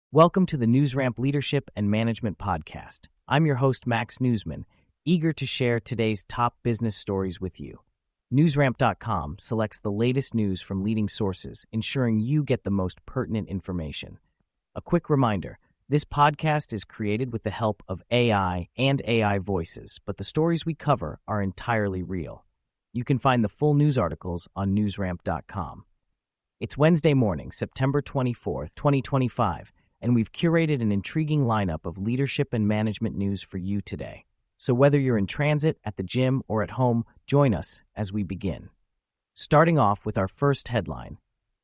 Welcome to the NewsRamp Leadership and Management Podcast. I'm your host, Max Newsman, eager to share today's top business stories with you. NewsRamp.com selects the latest news from leading sources, ensuring you get the most pertinent information. A quick reminder, this podcast is created with the help of AI and AI voices, but the stories we cover are entirely real. You can find the full news articles on NewsRamp.com. It's Wednesday morning, September 24th, 2025, and we've curated an intriguing lineup of leadership and management news for you today. So whether you're in transit, at the gym, or at home, join us as we begin. Starting off with our first headline.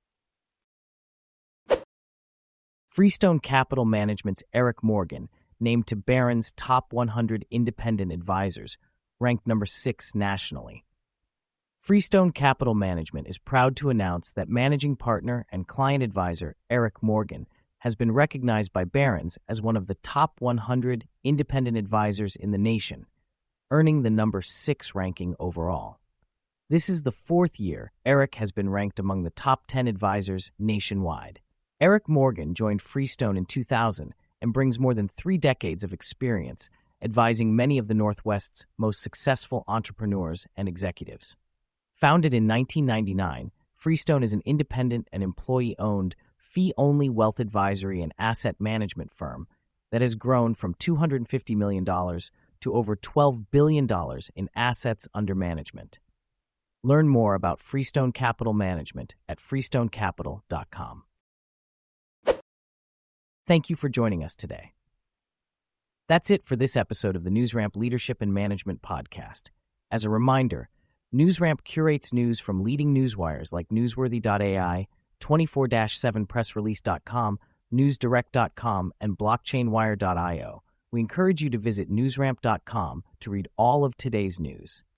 Freestone Capital Management's Eric Morgan, named to Barron's Top 100 Independent Advisors, ranked number 6 nationally. Freestone Capital Management is proud to announce that managing partner and client advisor Eric Morgan has been recognized by Barron's as one of the top 100 independent advisors in the nation, earning the number 6 ranking overall. This is the 4th year Eric has been ranked among the top 10 advisors nationwide. Eric Morgan joined Freestone in 2000 and brings more than 3 decades of experience advising many of the Northwest's most successful entrepreneurs and executives. Founded in 1999, Freestone is an independent and employee-owned, fee-only wealth advisory and asset management firm that has grown from $250 million to over $12 billion in assets under management. Learn more about Freestone Capital Management at freestonecapital.com. Thank you for joining us today. That's it for this episode of the NewsRamp Leadership and Management Podcast. As a reminder, NewsRamp curates news from leading newswires like Newsworthy.ai, 24-7pressrelease.com, NewsDirect.com, and BlockchainWire.io. We encourage you to visit NewsRamp.com to read all of today's news.